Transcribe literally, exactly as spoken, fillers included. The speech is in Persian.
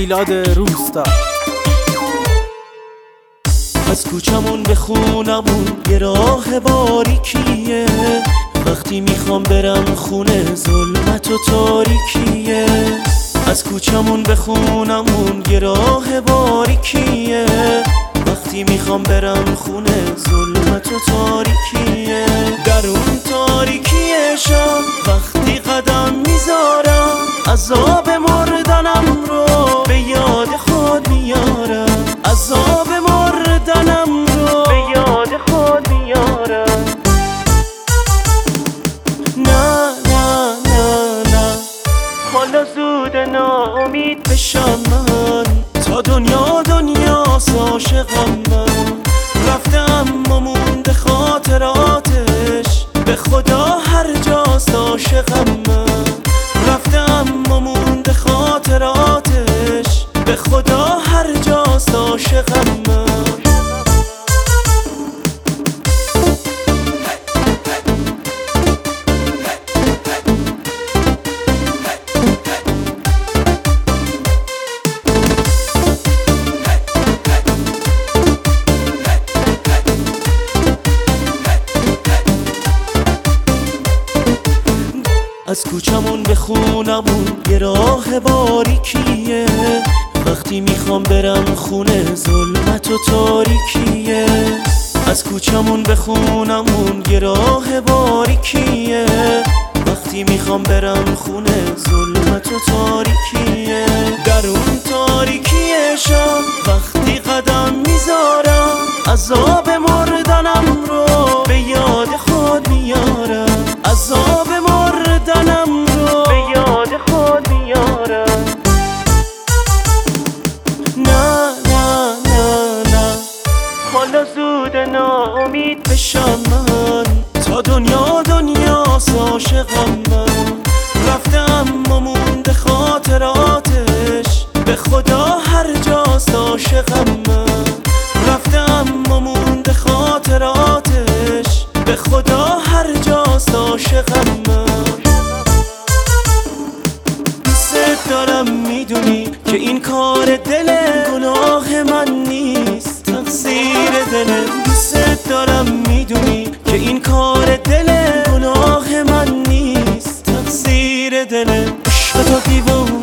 میلاد روستا. از کوچمون به خونمون یه راه باریکیه، وقتی میخوام برم خونه ظلمت و تاریکیه. از کوچمون به خونمون یه راه باریکیه، وقتی میخوام برم خونه ظلمت و تاریکیه. در اون تاریکی شب وقتی قدم میذارم، عذاب مردنم رو به یاد خود میارم، عذاب مردنم رو به یاد خود میارم. نه نه نه نه حالا زود ناامید بشم من، تا دنیا دنیاست عاشقم من. رفتم اما مونده خاطراتش، به خدا هر جاست عاشقم من. رفتم اما مونده خاطراتش، به خدا هر جاست عاشقم من. از کوچمون به خونمون یه راه باریکیه، وقتی میخوام برم خونه ظلمت و تاریکیه. از کوچمون به خونمون یه راه باریکیه، وقتی میخوام برم خونه ظلمت و تاریکیه. در اون تاریکی شب وقتی قدم میذارم، عذاب مردنم رو به یاد خود میارم، عذاب مردنم رو به یاد خود میارم. نه نه نه نه حالا زود ناامید بشم من، تا دنیا دنیاست عاشقم من. رفتم اما مونده خاطراتش، به خدا هر جاست عاشقم من. رفتم اما مونده خاطراتش، به خدا هر جاست عاشقم من. دوست دارم میدونی که این کار دل گناه من نیست، تقصیر دل. دوست دارم میدونی که این کار دل گناه من نیست، تقصیر دل. عشق تو دیوونه